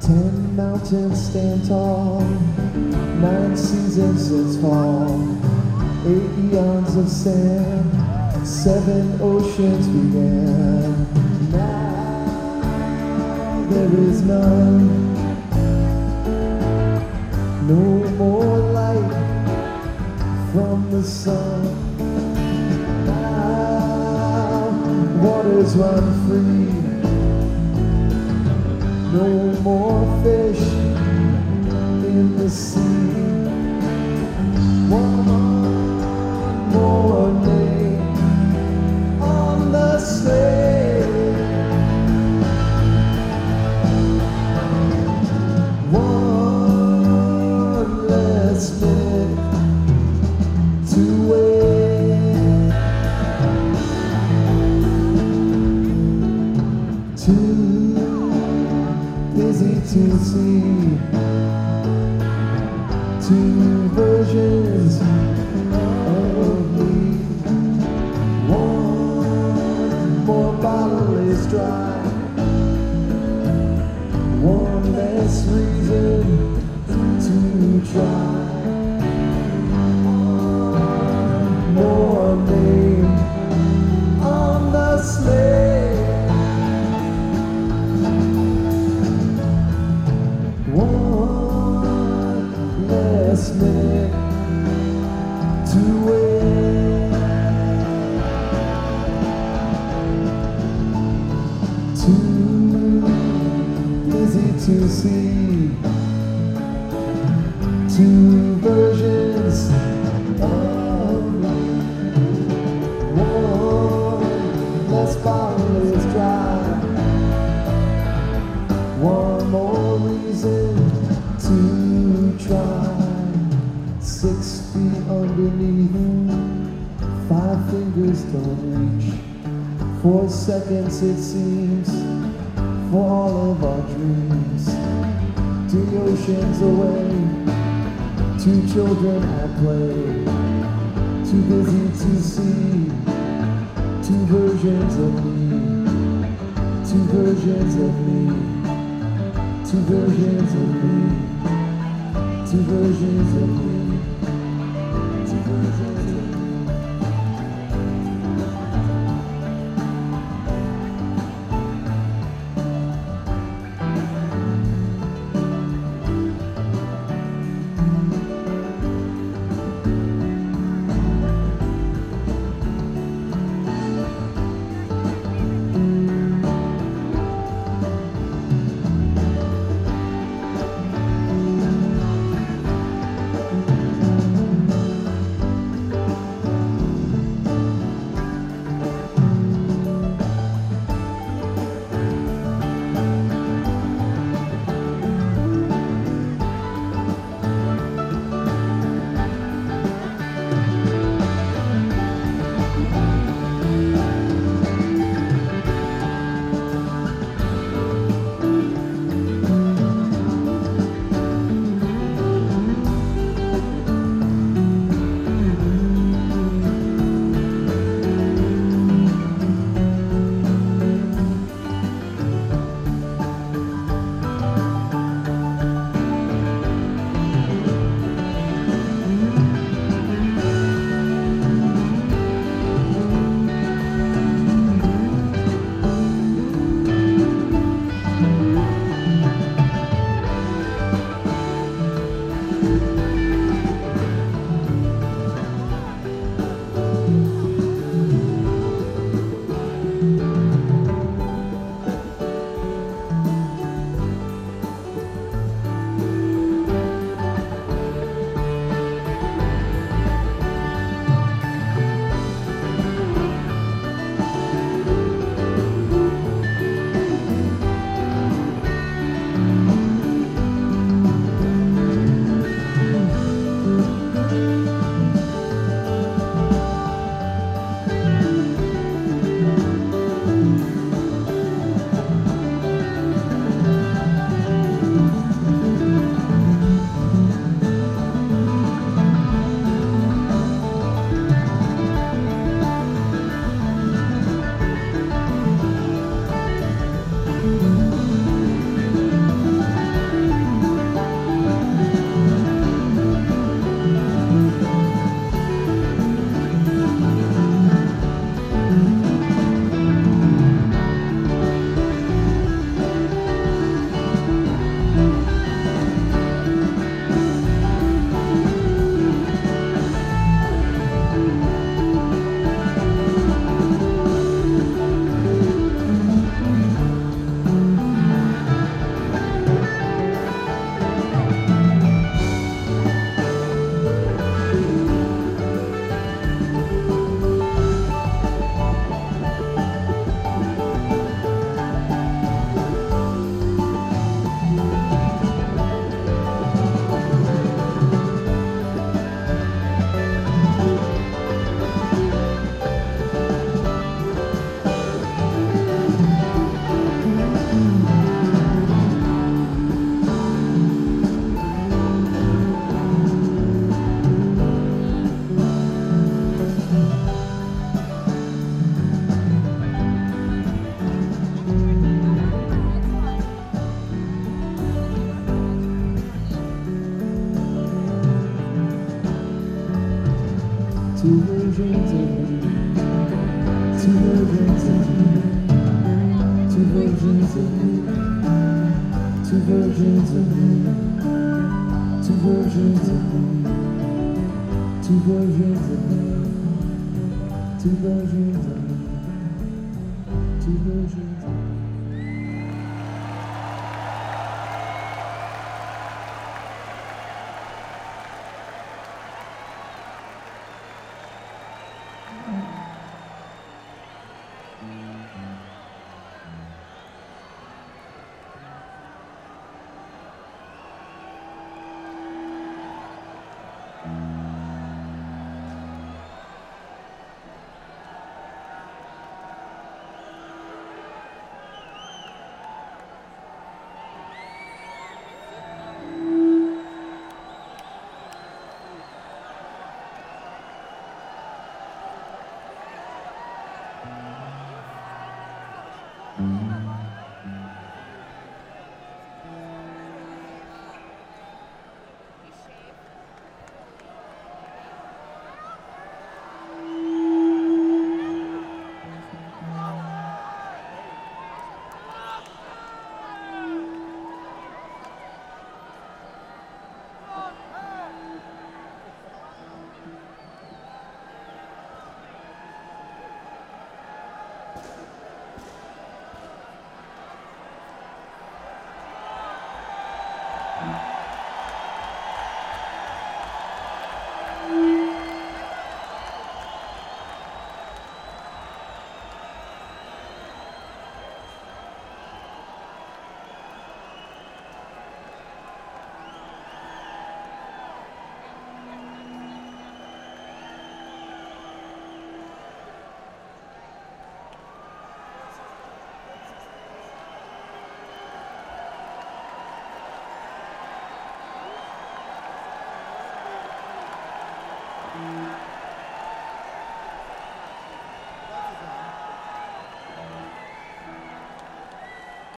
10 mountains stand tall, 9 seasons since fall, 8 eons of sand, 7 oceans began. Now there is none, no more light from the sun. Now waters run free, no more fish in the sea. One more name on the slate, one less minute to wait, too busy to see, 2 versions of me. One more bottle is dry, one less reason to try. One more name on the slate, one less minute to wait, too busy to see, 2 versions of me. One less bottle is dry, one more reason to try. 6 feet underneath, 5 fingers don't reach. 4 seconds it seems, for all of our dreams. 2 oceans away, 2 children at play. Too busy to see, 2 versions of me. 2 versions of me. 2 versions of me. 2 versions of me. 2 versions of me. versions of me, two versions of me, two versions of me, two versions of me, two versions of me, two versions of me.